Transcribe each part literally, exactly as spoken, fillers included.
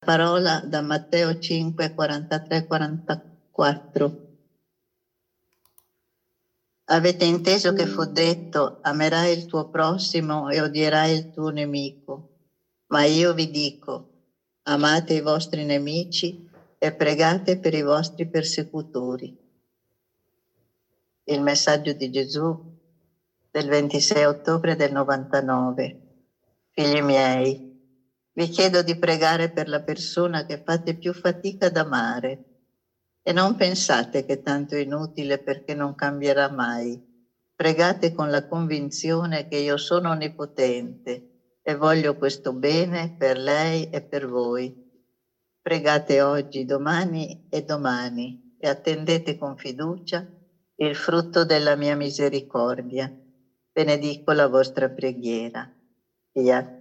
Parola da Matteo cinque, quarantatré quarantaquattro. Avete inteso che fu detto: amerai il tuo prossimo e odierai il tuo nemico. Ma io vi dico: amate i vostri nemici e pregate per i vostri persecutori. Il messaggio di Gesù del ventisei ottobre del novantanove. Figli miei, vi chiedo di pregare per la persona che fate più fatica ad amare e non pensate che tanto è inutile perché non cambierà mai. Pregate con la convinzione che io sono onnipotente e voglio questo bene per lei e per voi. Pregate oggi, domani e domani e attendete con fiducia il frutto della mia misericordia. Benedico la vostra preghiera. Fiat.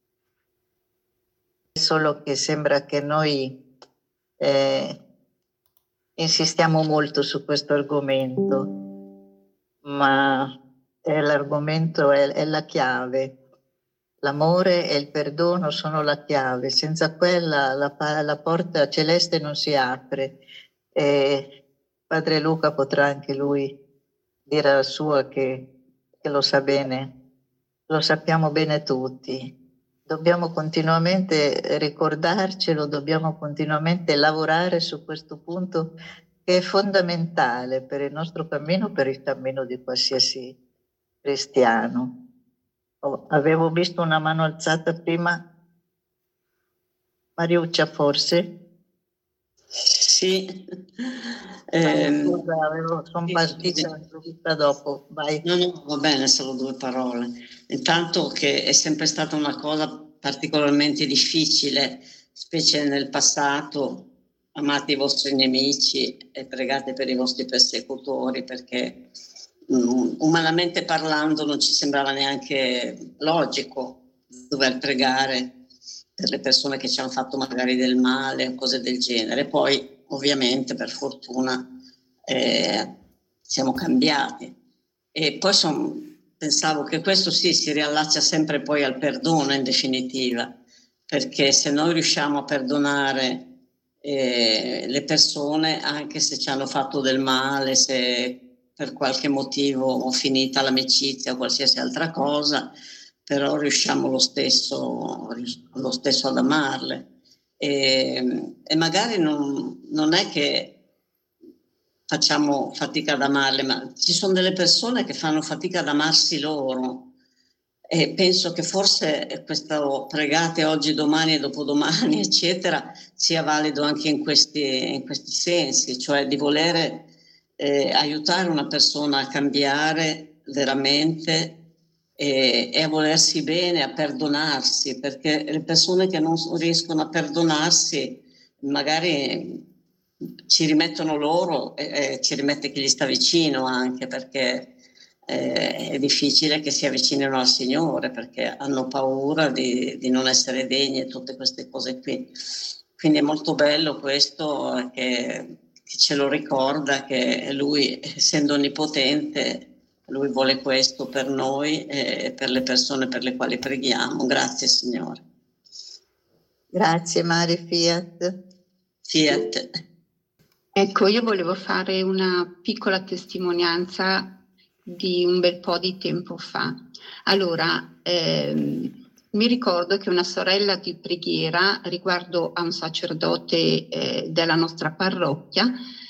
Solo che sembra che noi eh, insistiamo molto su questo argomento, ma è l'argomento è, è la chiave. L'amore e il perdono sono la chiave. Senza quella la, la porta celeste non si apre. E Padre Luca potrà anche lui dire la sua che, che lo sa bene, lo sappiamo bene tutti. Dobbiamo continuamente ricordarcelo, dobbiamo continuamente lavorare su questo punto che è fondamentale per il nostro cammino, per il cammino di qualsiasi cristiano. Oh, avevo visto una mano alzata prima. Mariuccia, forse? Sì. Eh, Scusa, avevo, sono sì, partita subito dopo. Vai. No, no, va bene, solo due parole. Intanto che è sempre stata una cosa particolarmente difficile, specie nel passato, amate i vostri nemici e pregate per i vostri persecutori, perché um, umanamente parlando non ci sembrava neanche logico dover pregare per le persone che ci hanno fatto magari del male o cose del genere. Poi, ovviamente, per fortuna, eh, siamo cambiati. E poi son, pensavo che questo sì si riallaccia sempre poi al perdono in definitiva, perché se noi riusciamo a perdonare eh, le persone, anche se ci hanno fatto del male, se per qualche motivo finita l'amicizia o qualsiasi altra cosa, però riusciamo lo stesso, lo stesso ad amarle. E, e magari non, non è che facciamo fatica ad amarle, ma ci sono delle persone che fanno fatica ad amarsi loro, e penso che forse questo pregate oggi, domani e dopodomani, eccetera, sia valido anche in questi, in questi sensi, cioè di volere eh, aiutare una persona a cambiare veramente e, e a volersi bene, a perdonarsi, perché le persone che non riescono a perdonarsi magari ci rimettono loro e, e ci rimette chi gli sta vicino, anche perché eh, è difficile che si avvicinino al Signore, perché hanno paura di, di non essere degni e tutte queste cose qui. Quindi è molto bello questo, che, che ce lo ricorda, che Lui, essendo onnipotente, Lui vuole questo per noi e per le persone per le quali preghiamo. Grazie Signore. Grazie Mari. Fiat. Fiat. Ecco, io volevo fare una piccola testimonianza di un bel po' di tempo fa. Allora, ehm, mi ricordo che una sorella di preghiera riguardo a un sacerdote eh, della nostra parrocchia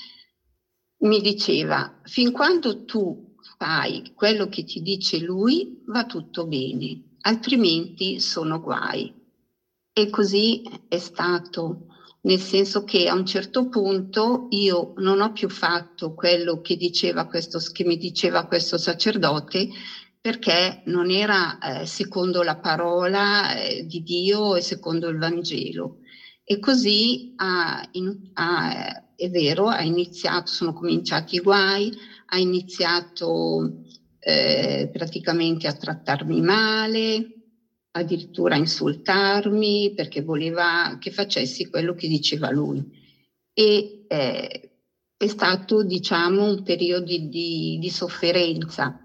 mi diceva: fin quando tu fai quello che ti dice lui va tutto bene, altrimenti sono guai. E così è stato. Nel senso che a un certo punto io non ho più fatto quello che diceva questo, che mi diceva questo sacerdote, perché non era eh, secondo la parola eh, di Dio e secondo il Vangelo. E così ha, in, ha, è vero, ha iniziato, sono cominciati i guai, ha iniziato eh, praticamente a trattarmi male, addirittura a insultarmi perché voleva che facessi quello che diceva lui. E eh, è stato, diciamo, un periodo di, di sofferenza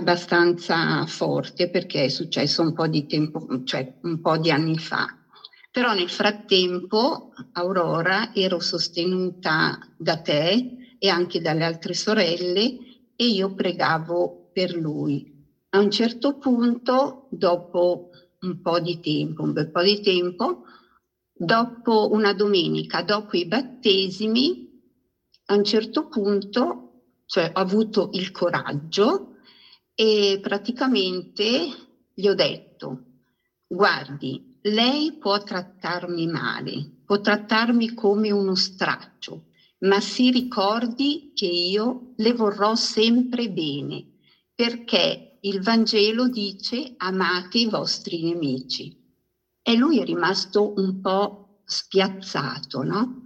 abbastanza forte, perché è successo un po' di tempo, cioè un po' di anni fa. Però nel frattempo, Aurora, ero sostenuta da te e anche dalle altre sorelle e io pregavo per lui. A un certo punto, dopo un po' di tempo, un bel po' di tempo, dopo una domenica, dopo i battesimi, a un certo punto, cioè ho avuto il coraggio e praticamente gli ho detto: guardi, lei può trattarmi male, può trattarmi come uno straccio, ma si ricordi che io le vorrò sempre bene, perché il Vangelo dice amate i vostri nemici. E lui è rimasto un po' spiazzato, no?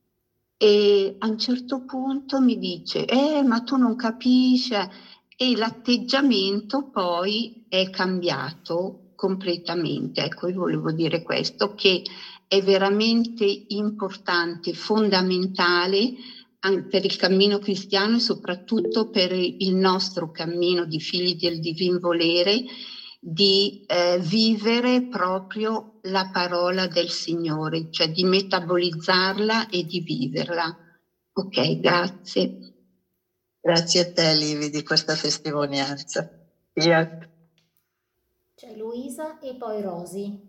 E a un certo punto mi dice, eh, ma tu non capisci. E l'atteggiamento poi è cambiato completamente. Ecco, io volevo dire questo, che è veramente importante, fondamentale per il cammino cristiano e soprattutto per il nostro cammino di figli del divin volere, di eh, vivere proprio la parola del Signore, cioè di metabolizzarla e di viverla. Ok, grazie. Grazie a te, Livi, di questa testimonianza. Fiat. C'è Luisa e poi Rosi.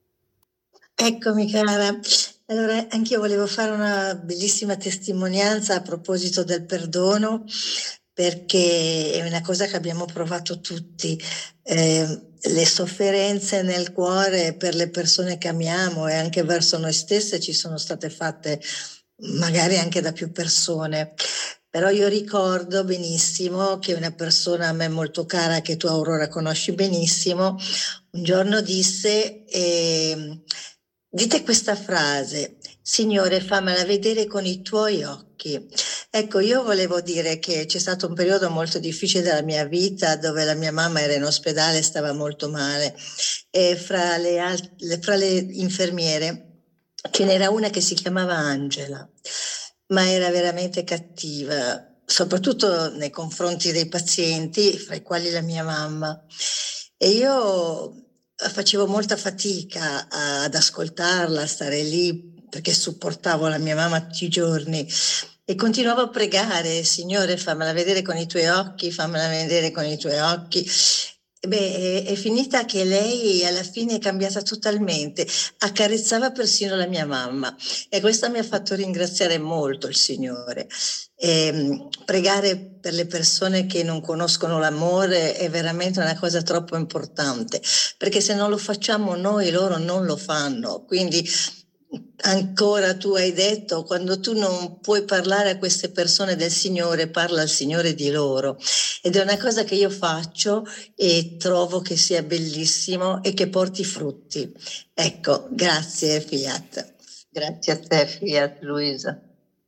Eccomi cara, allora anch'io volevo fare una bellissima testimonianza a proposito del perdono, perché è una cosa che abbiamo provato tutti, eh, le sofferenze nel cuore per le persone che amiamo e anche verso noi stesse ci sono state fatte magari anche da più persone. Però io ricordo benissimo che una persona a me molto cara, che tu Aurora conosci benissimo, un giorno disse, eh, dite questa frase: Signore, fammela vedere con i tuoi occhi. Ecco, io volevo dire che c'è stato un periodo molto difficile della mia vita dove la mia mamma era in ospedale, stava molto male, e fra le, alt- fra le infermiere ce n'era una che si chiamava Angela, ma era veramente cattiva, soprattutto nei confronti dei pazienti, fra i quali la mia mamma. E io facevo molta fatica ad ascoltarla, a stare lì, perché supportavo la mia mamma tutti i giorni e continuavo a pregare: Signore, fammela vedere con i tuoi occhi, fammela vedere con i tuoi occhi. E beh, è, è finita che lei alla fine è cambiata totalmente, accarezzava persino la mia mamma, e questo mi ha fatto ringraziare molto il Signore. E pregare per le persone che non conoscono l'amore è veramente una cosa troppo importante, perché se non lo facciamo noi, loro non lo fanno. Quindi ancora tu hai detto, quando tu non puoi parlare a queste persone del Signore, parla al Signore di loro, ed è una cosa che io faccio e trovo che sia bellissimo e che porti frutti. Ecco, grazie Fiat. Grazie a te, Fiat, Luisa.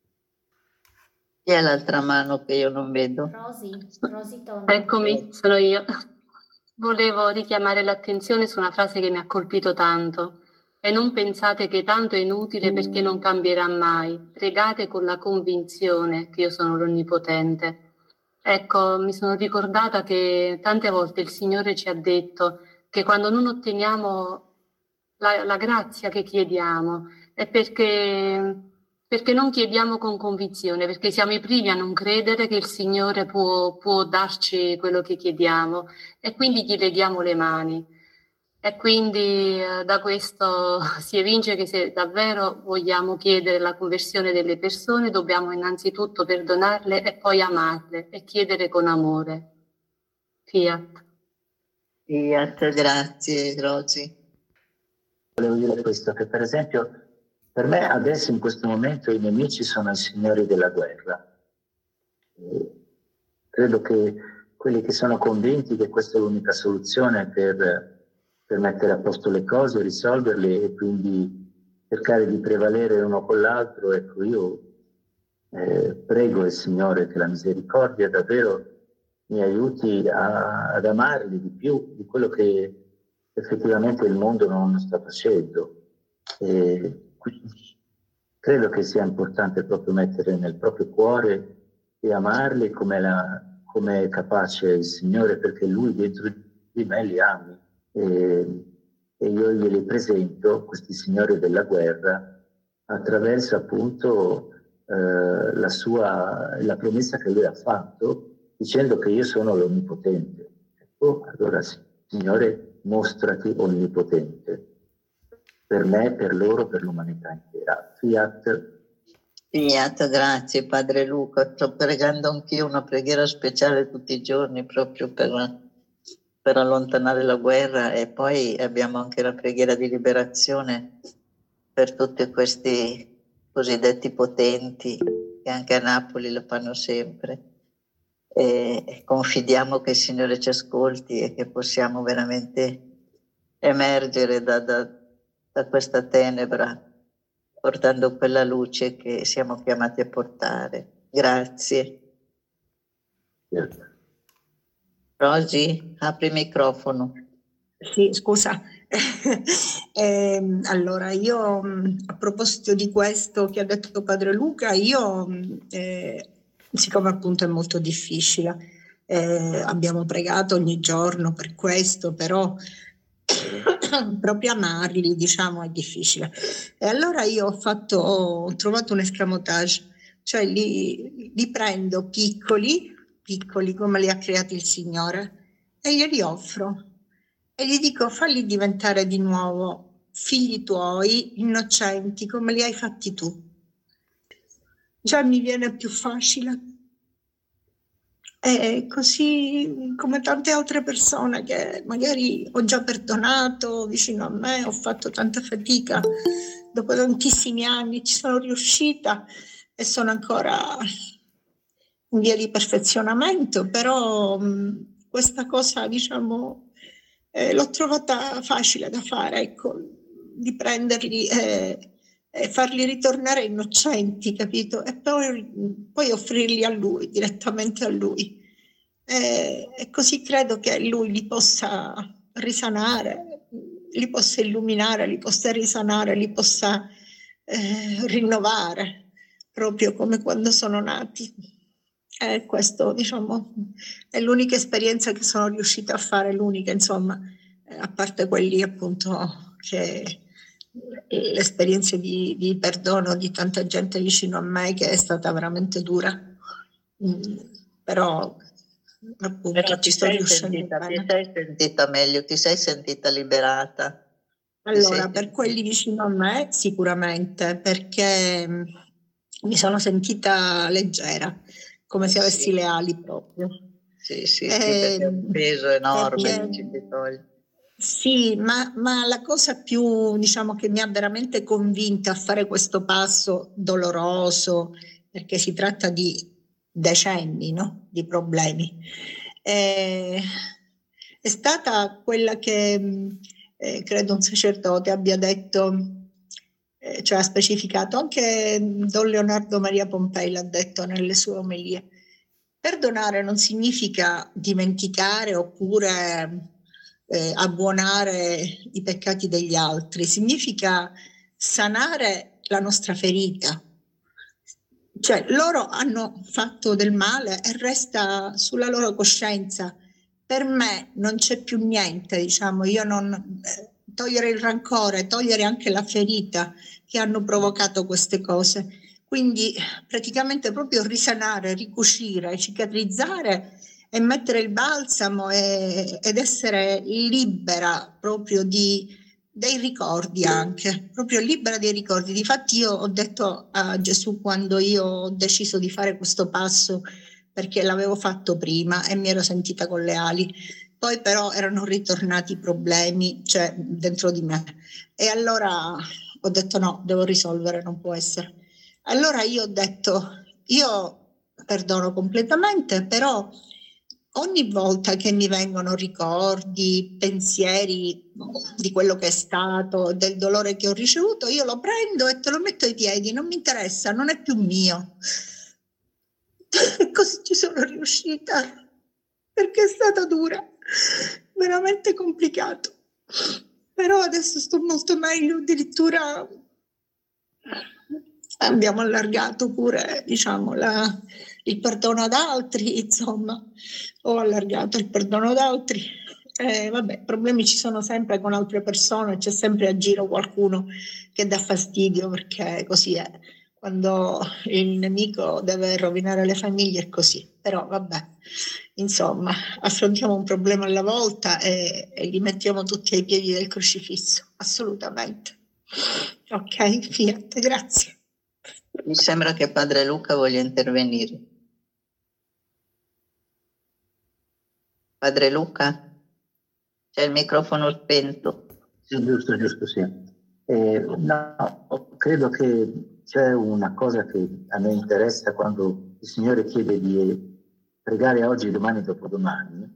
Chi è l'altra mano che io non vedo? Rosi, Rosi Tondo. Eccomi, sono io. Volevo richiamare l'attenzione su una frase che mi ha colpito tanto. E non pensate che tanto è inutile perché non cambierà mai. Pregate con la convinzione che io sono l'Onnipotente. Ecco, mi sono ricordata che tante volte il Signore ci ha detto che quando non otteniamo la, la grazia che chiediamo è perché, perché non chiediamo con convinzione, perché siamo i primi a non credere che il Signore può, può darci quello che chiediamo, e quindi gli leghiamo le mani. E quindi eh, da questo si evince che se davvero vogliamo chiedere la conversione delle persone, dobbiamo innanzitutto perdonarle e poi amarle e chiedere con amore. Fiat. Fiat, grazie Rosi. Volevo dire questo, che per esempio per me adesso in questo momento i nemici sono i signori della guerra. E credo che quelli che sono convinti che questa è l'unica soluzione per per mettere a posto le cose, risolverle e quindi cercare di prevalere uno con l'altro. Ecco, io eh, prego il Signore che la misericordia davvero mi aiuti a, ad amarli di più di quello che effettivamente il mondo non sta facendo. E quindi credo che sia importante proprio mettere nel proprio cuore e amarli come, la, come è capace il Signore, perché Lui dentro di me li ami. E, e io glieli presento, questi signori della guerra, attraverso appunto eh, la sua, la promessa che lui ha fatto, dicendo che io sono l'Onnipotente. Ecco, allora Signore, mostrati onnipotente, per me, per loro, per l'umanità intera. Fiat. Fiat, grazie Padre Luca, sto pregando anch'io una preghiera speciale tutti i giorni proprio per, per allontanare la guerra, e poi abbiamo anche la preghiera di liberazione per tutti questi cosiddetti potenti che anche a Napoli lo fanno sempre, e confidiamo che il Signore ci ascolti e che possiamo veramente emergere da, da, da questa tenebra, portando quella luce che siamo chiamati a portare. Grazie. Rosy, apri il microfono. Sì, scusa. eh, allora, io a proposito di questo che ha detto Padre Luca, io, eh, siccome appunto è molto difficile, eh, abbiamo pregato ogni giorno per questo, però proprio amarli, diciamo, è difficile. E allora io ho fatto, ho trovato un escamotage, cioè li, li prendo piccoli, piccoli come li ha creati il Signore, e glieli offro e gli dico: falli diventare di nuovo figli tuoi, innocenti, come li hai fatti tu. Già mi viene più facile. E così come tante altre persone che magari ho già perdonato vicino a me, ho fatto tanta fatica, dopo tantissimi anni ci sono riuscita e sono ancora in via di perfezionamento, però mh, questa cosa, diciamo, eh, l'ho trovata facile da fare, ecco, di prenderli e, e farli ritornare innocenti, capito? E poi, poi offrirli a lui, direttamente a lui. E, e così credo che lui li possa risanare, li possa illuminare, li possa risanare, li possa eh, rinnovare, proprio come quando sono nati. E questo, diciamo, è l'unica esperienza che sono riuscita a fare, l'unica, insomma, a parte quelli appunto che le esperienze di, di perdono di tanta gente vicino a me, che è stata veramente dura, mm, però appunto Però ci ti sto sei, riuscendo sentita, ti bene. sei sentita meglio, ti sei sentita liberata? Allora, per quelli vicino a me sicuramente, perché mh, mi sono sentita leggera, come se avessi Sì. le ali proprio. Sì, sì, sì, Eh, perché è un peso enorme perché- che ci si toglie. Sì, ma, ma la cosa più, diciamo, che mi ha veramente convinta a fare questo passo doloroso, perché si tratta di decenni, no? Di problemi, eh, è stata quella che mh, eh, credo un sacerdote abbia detto, eh, cioè ha specificato, anche Don Leonardo Maria Pompei l'ha detto nelle sue omelie. Perdonare non significa dimenticare oppure eh, abbuonare i peccati degli altri, significa sanare la nostra ferita. Cioè loro hanno fatto del male e resta sulla loro coscienza. Per me non c'è più niente, diciamo, io non eh, togliere il rancore, togliere anche la ferita che hanno provocato queste cose. Quindi praticamente proprio risanare, ricucire, cicatrizzare e mettere il balsamo e, ed essere libera proprio di, dei ricordi anche, proprio libera dei ricordi. Difatti io ho detto a Gesù, quando io ho deciso di fare questo passo, perché l'avevo fatto prima e mi ero sentita con le ali, poi però erano ritornati i problemi, cioè dentro di me, e allora ho detto no, devo risolvere, non può essere. Allora io ho detto, io perdono completamente, però ogni volta che mi vengono ricordi, pensieri di quello che è stato, del dolore che ho ricevuto, io lo prendo e te lo metto ai piedi, non mi interessa, non è più mio. Così ci sono riuscita, perché è stata dura, veramente complicato. Però adesso sto molto meglio, addirittura abbiamo allargato pure, diciamo, la, il perdono ad altri, insomma, ho allargato il perdono ad altri Eh, vabbè, problemi ci sono sempre con altre persone, c'è sempre a giro qualcuno che dà fastidio, perché così è. Quando il nemico deve rovinare le famiglie è così. Però vabbè, insomma, affrontiamo un problema alla volta e, e li mettiamo tutti ai piedi del crocifisso, assolutamente. Ok, Fiat, grazie. Mi sembra che padre Luca voglia intervenire. Padre Luca? C'è il microfono spento. Sì, giusto, giusto, sì. Eh, no, credo che c'è una cosa che a me interessa quando il Signore chiede di pregare oggi, domani, dopodomani,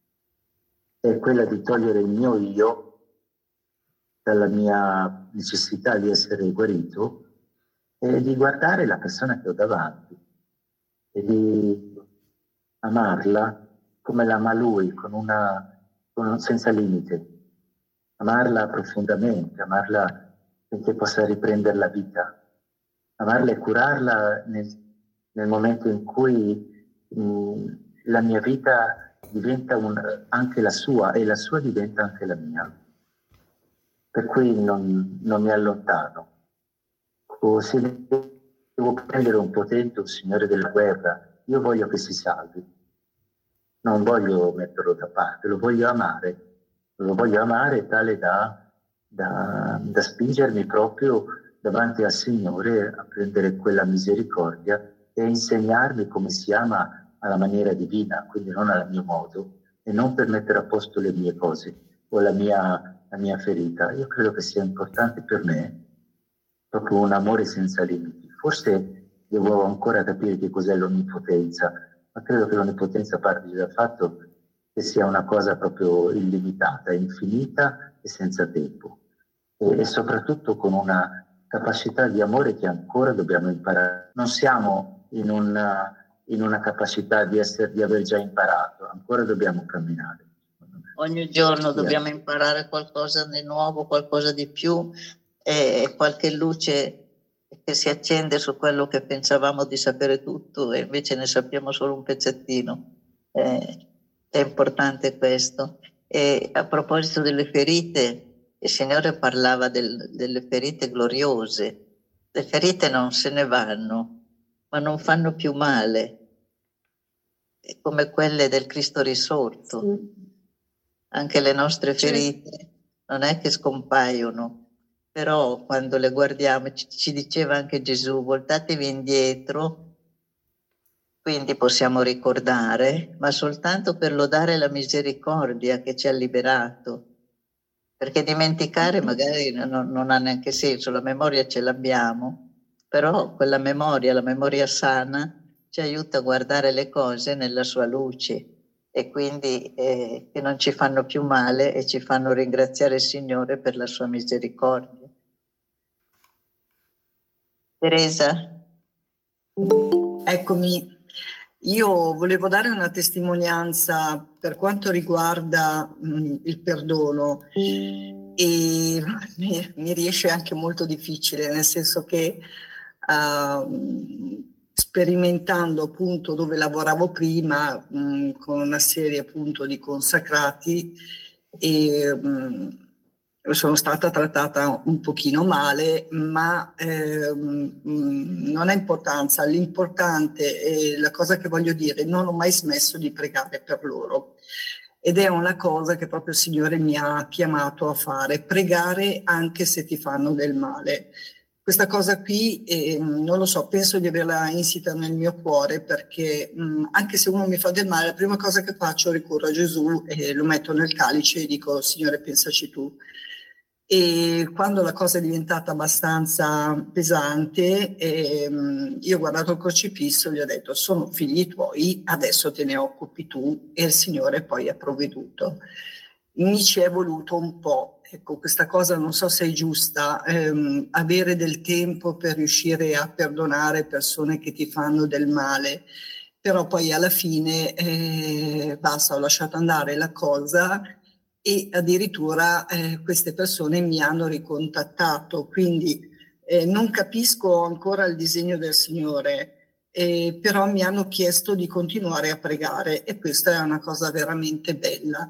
è quella di togliere il mio io dalla mia necessità di essere guarito e di guardare la persona che ho davanti e di amarla come l'ama Lui, con una, con, senza limite, amarla profondamente, amarla finché possa riprendere la vita, amarla e curarla nel, nel momento in cui mh, la mia vita diventa un, anche la sua e la sua diventa anche la mia. Per cui non, non mi allontano. O se devo prendere un potente, un signore della guerra, io voglio che si salvi. Non voglio metterlo da parte, lo voglio amare. Lo voglio amare tale da, da, da spingermi proprio davanti al Signore a prendere quella misericordia e insegnarmi come si ama alla maniera divina, quindi non al mio modo, e non per mettere a posto le mie cose o la mia, la mia ferita. Io credo che sia importante per me proprio un amore senza limiti. Forse devo ancora capire che cos'è l'onnipotenza, ma credo che l'onnipotenza parti dal fatto che sia una cosa proprio illimitata, infinita e senza tempo. E, e soprattutto con una capacità di amore che ancora dobbiamo imparare. Non siamo in una, in una capacità di, essere, di aver già imparato, ancora dobbiamo camminare. Ogni giorno dobbiamo imparare qualcosa di nuovo, qualcosa di più, e qualche luce che si accende su quello che pensavamo di sapere tutto e invece ne sappiamo solo un pezzettino. Eh, è importante questo. E a proposito delle ferite, il Signore parlava del, delle ferite gloriose. Le ferite non se ne vanno, ma non fanno più male, è come quelle del Cristo risorto. Sì. Anche le nostre ferite non è che scompaiono, però quando le guardiamo, ci, ci diceva anche Gesù, voltatevi indietro, quindi possiamo ricordare, ma soltanto per lodare la misericordia che ci ha liberato, perché dimenticare magari non, non ha neanche senso, la memoria ce l'abbiamo, però quella memoria, la memoria sana, ci aiuta a guardare le cose nella sua luce e quindi eh, che non ci fanno più male e ci fanno ringraziare il Signore per la sua misericordia. Teresa? Eccomi, io volevo dare una testimonianza per quanto riguarda mh, il perdono e mi, mi riesce anche molto difficile, nel senso che uh, sperimentando appunto dove lavoravo prima mh, con una serie appunto di consacrati e mh, sono stata trattata un pochino male, ma ehm, non ha importanza. L'importante è la cosa che voglio dire, non ho mai smesso di pregare per loro. Ed è una cosa che proprio il Signore mi ha chiamato a fare, pregare anche se ti fanno del male. Questa cosa qui, eh, non lo so, penso di averla insita nel mio cuore perché mh, anche se uno mi fa del male, la prima cosa che faccio ricorro a Gesù e lo metto nel calice e dico, Signore, pensaci tu. E quando la cosa è diventata abbastanza pesante, ehm, io ho guardato il crocifisso e gli ho detto sono figli tuoi, adesso te ne occupi tu, e il Signore poi ha provveduto. Mi ci è voluto un po', ecco, questa cosa non so se è giusta, ehm, avere del tempo per riuscire a perdonare persone che ti fanno del male, però poi alla fine eh, basta, ho lasciato andare la cosa. E addirittura eh, queste persone mi hanno ricontattato, quindi eh, non capisco ancora il disegno del Signore, eh, però mi hanno chiesto di continuare a pregare e questa è una cosa veramente bella.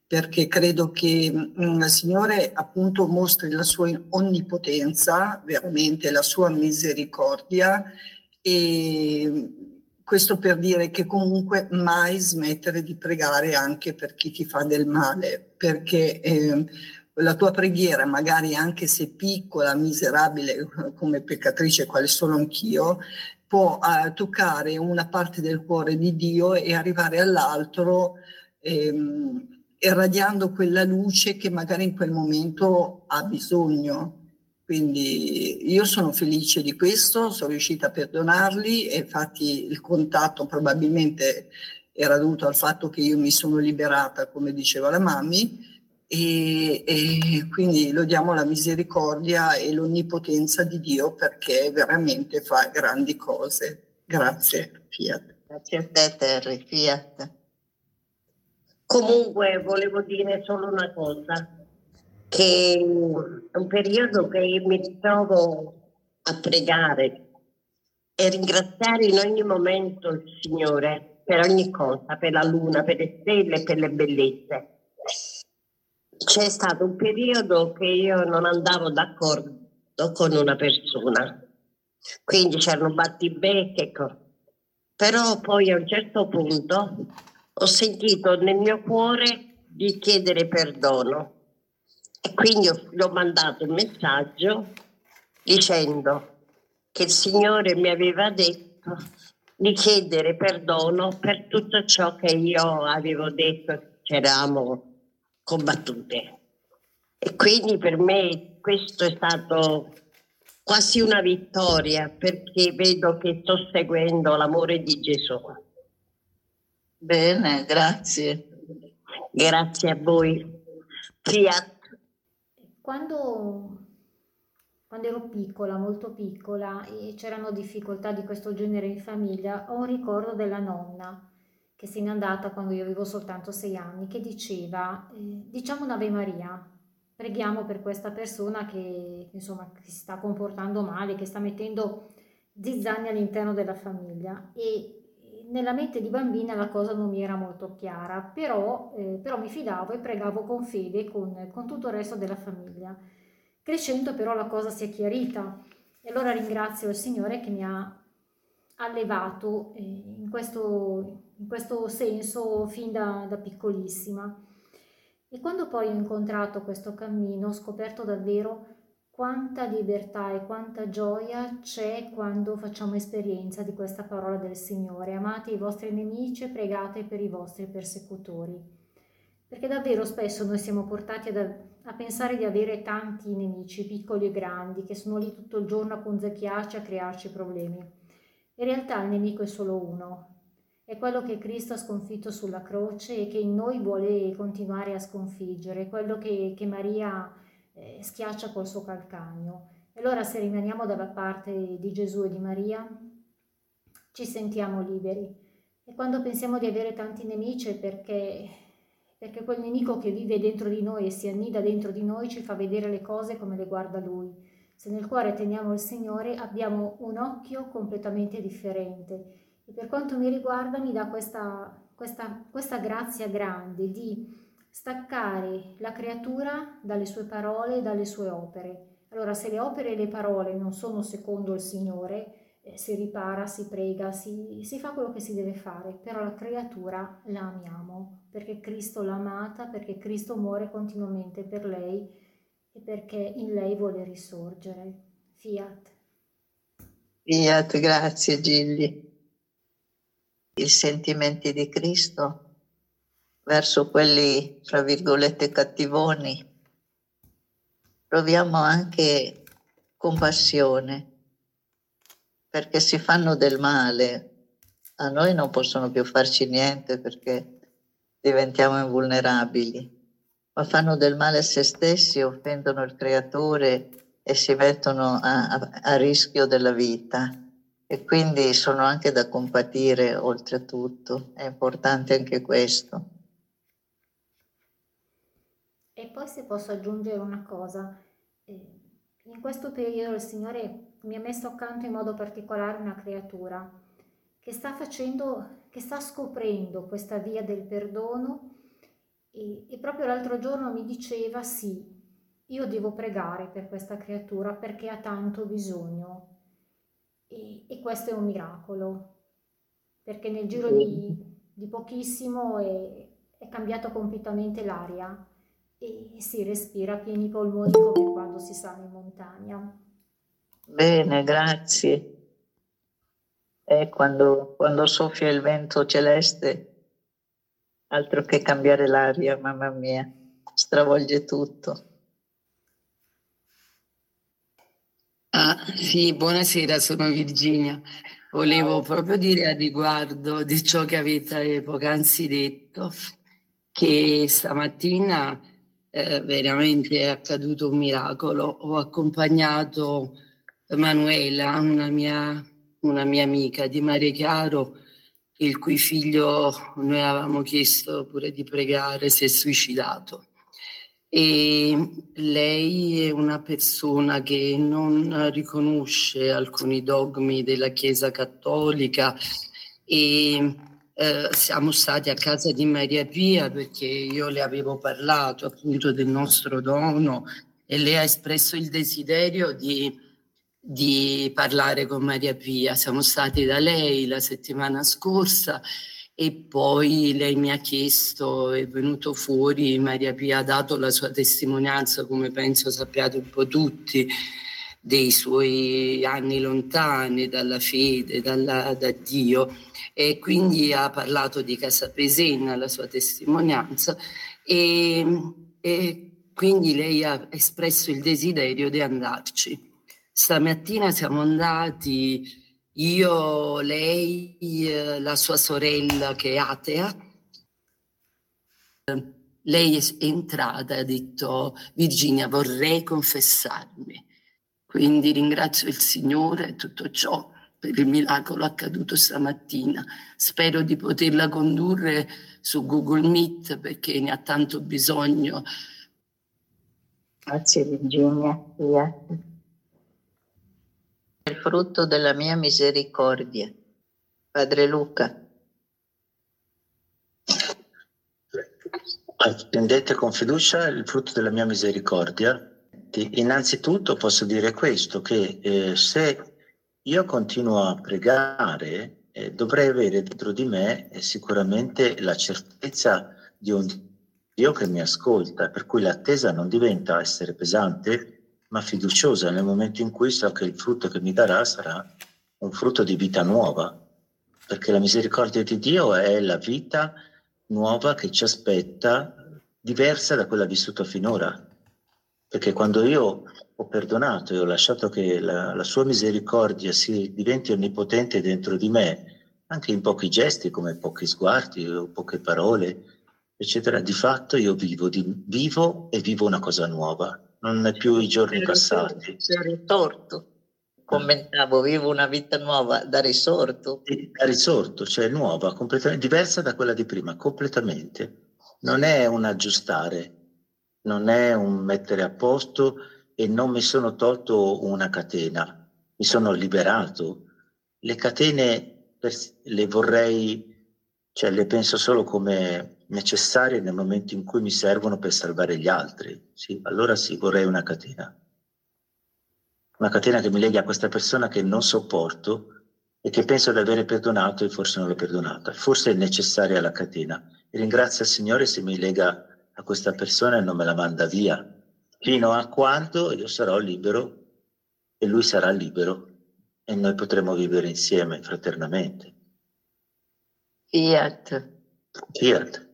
perché credo che mh, il Signore appunto mostri la sua onnipotenza, veramente la sua misericordia, e questo per dire che comunque mai smettere di pregare anche per chi ti fa del male, perché eh, la tua preghiera, magari anche se piccola, miserabile come peccatrice quale sono anch'io, può eh, toccare una parte del cuore di Dio e arrivare all'altro ehm, irradiando quella luce che magari in quel momento ha bisogno. Quindi io sono felice di questo, sono riuscita a perdonarli e infatti il contatto probabilmente era dovuto al fatto che io mi sono liberata, come diceva la Mami, e, e quindi lodiamo la misericordia e l'onnipotenza di Dio perché veramente fa grandi cose. Grazie, Fiat. Grazie a te, Terry, Fiat. Comunque volevo dire solo una cosa, che è un periodo che io mi trovo a pregare e ringraziare in ogni momento il Signore per ogni cosa, per la luna, per le stelle, per le bellezze. C'è stato un periodo che io non andavo d'accordo con una persona, quindi c'erano battibecche, ecco. Però poi a un certo punto ho sentito nel mio cuore di chiedere perdono e quindi ho, gli ho mandato un messaggio dicendo che il Signore mi aveva detto di chiedere perdono per tutto ciò che io avevo detto che eravamo combattute. E quindi per me questo è stato quasi una vittoria, perché vedo che sto seguendo l'amore di Gesù. Bene, grazie. Grazie a voi. Fiat. Quando, quando ero piccola, molto piccola, e c'erano difficoltà di questo genere in famiglia, ho un ricordo della nonna che se n'è andata quando io avevo soltanto sei anni, che diceva, eh, diciamo un'Ave Maria, preghiamo per questa persona che, insomma, che si sta comportando male, che sta mettendo zizzania all'interno della famiglia. E nella mente di bambina la cosa non mi era molto chiara, però, eh, però mi fidavo e pregavo con fede con, con tutto il resto della famiglia. Crescendo però la cosa si è chiarita e allora ringrazio il Signore che mi ha allevato eh, in, questo, in questo senso fin da, da piccolissima. E quando poi ho incontrato questo cammino ho scoperto davvero quanta libertà e quanta gioia c'è quando facciamo esperienza di questa parola del Signore. Amate i vostri nemici e pregate per i vostri persecutori. Perché davvero spesso noi siamo portati ad, a pensare di avere tanti nemici, piccoli e grandi, che sono lì tutto il giorno a punzecchiarci, a crearci problemi. In realtà il nemico è solo uno. È quello che Cristo ha sconfitto sulla croce e che in noi vuole continuare a sconfiggere, quello che, che Maria eh, schiaccia col suo calcagno. E allora se rimaniamo dalla parte di Gesù e di Maria, ci sentiamo liberi. E quando pensiamo di avere tanti nemici è perché, perché quel nemico che vive dentro di noi e si annida dentro di noi ci fa vedere le cose come le guarda Lui. Se nel cuore teniamo il Signore abbiamo un occhio completamente differente. E per quanto mi riguarda mi dà questa, questa, questa grazia grande di staccare la creatura dalle sue parole e dalle sue opere. Allora se le opere e le parole non sono secondo il Signore, eh, si ripara, si prega, si, si fa quello che si deve fare, però la creatura la amiamo, perché Cristo l'ha amata, perché Cristo muore continuamente per lei e perché in lei vuole risorgere. Fiat. Fiat, grazie Gilli. I sentimenti di Cristo verso quelli, tra virgolette, cattivoni, proviamo anche compassione, perché si fanno del male. A noi non possono più farci niente perché diventiamo invulnerabili, ma fanno del male a se stessi, offendono il Creatore e si mettono a, a, a rischio della vita. E quindi sono anche da compatire oltretutto, è importante anche questo. E poi se posso aggiungere una cosa, eh, in questo periodo il Signore mi ha messo accanto in modo particolare una creatura che sta facendo, che sta scoprendo questa via del perdono E, e proprio l'altro giorno mi diceva sì, io devo pregare per questa creatura perché ha tanto bisogno. E, e questo è un miracolo, perché nel giro di, di pochissimo è, è cambiato completamente l'aria e si respira a pieni polmoni come quando si sale in montagna. Bene, grazie. E quando, quando soffia il vento celeste, altro che cambiare l'aria, mamma mia, stravolge tutto. Ah, sì, buonasera, sono Virginia. Volevo proprio dire a riguardo di ciò che avete poc'anzi detto, che stamattina eh, veramente è accaduto un miracolo. Ho accompagnato Manuela, una mia, una mia amica di Mare Chiaro, il cui figlio noi avevamo chiesto pure di pregare, si è suicidato. E lei è una persona che non riconosce alcuni dogmi della Chiesa Cattolica e eh, siamo stati a casa di Maria Pia perché io le avevo parlato appunto del nostro dono e lei ha espresso il desiderio di, di parlare con Maria Pia. Siamo stati da lei la settimana scorsa e poi lei mi ha chiesto, è venuto fuori, Maria Pia ha dato la sua testimonianza, come penso sappiate un po' tutti, dei suoi anni lontani dalla fede, dalla, da Dio, e quindi ha parlato di Casapesenna, la sua testimonianza, e, e quindi lei ha espresso il desiderio di andarci. Stamattina siamo andati... Io, lei, la sua sorella che è atea, lei è entrata e ha detto: Virginia, vorrei confessarmi. Quindi ringrazio il Signore e tutto ciò per il miracolo accaduto stamattina. Spero di poterla condurre su Google Meet perché ne ha tanto bisogno. Grazie Virginia. Grazie. Il frutto della mia misericordia. Padre Luca. Attendete con fiducia il frutto della mia misericordia. Innanzitutto posso dire questo, che eh, se io continuo a pregare, eh, dovrei avere dentro di me eh, sicuramente la certezza di un Dio che mi ascolta, per cui l'attesa non diventa essere pesante, ma fiduciosa nel momento in cui so che il frutto che mi darà sarà un frutto di vita nuova, perché la misericordia di Dio è la vita nuova che ci aspetta, diversa da quella vissuta finora. Perché quando io ho perdonato e ho lasciato che la, la sua misericordia si diventi onnipotente dentro di me, anche in pochi gesti, come pochi sguardi o poche parole, eccetera, di fatto io vivo, di, vivo e vivo una cosa nuova. Non è più i giorni passati. C'è risorto. Commentavo, vivo una vita nuova, da risorto. Da risorto, cioè nuova, completamente diversa da quella di prima, completamente. Non è un aggiustare, non è un mettere a posto e non mi sono tolto una catena, mi sono liberato. Le catene le vorrei, cioè le penso solo come necessarie nel momento in cui mi servono per salvare gli altri. Sì, allora sì, vorrei una catena. Una catena che mi leghi a questa persona che non sopporto e che penso di avere perdonato e forse non l'ho perdonata. Forse è necessaria la catena. E ringrazio il Signore se mi lega a questa persona e non me la manda via, fino a quando io sarò libero e lui sarà libero e noi potremo vivere insieme fraternamente. Fiat. Fiat.